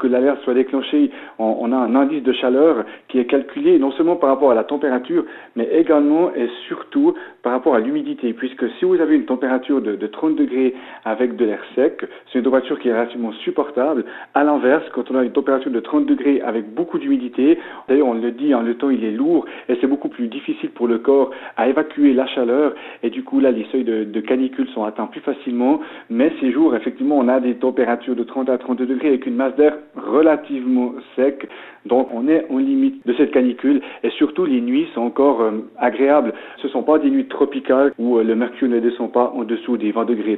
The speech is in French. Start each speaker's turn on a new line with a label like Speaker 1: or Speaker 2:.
Speaker 1: que l'alerte soit déclenchée, on a un indice de chaleur qui est calculé non seulement par rapport à la température, mais également et surtout par rapport à l'humidité, puisque si vous avez une température de 30 degrés avec de l'air sec, c'est une température qui est relativement supportable. À l'inverse, quand on a une température de 30 degrés avec beaucoup d'humidité, d'ailleurs on le dit, le temps il est lourd et c'est beaucoup plus difficile pour le corps à évacuer la chaleur et du coup là les seuils de canicule sont atteints plus facilement, mais ces jours effectivement on a des températures de 30 à 32 degrés avec une masse d'air relativement sec, donc on est en limite de cette canicule et surtout les nuits sont encore agréables. Ce ne sont pas des nuits tropicales où le mercure ne descend pas en dessous des 20 degrés.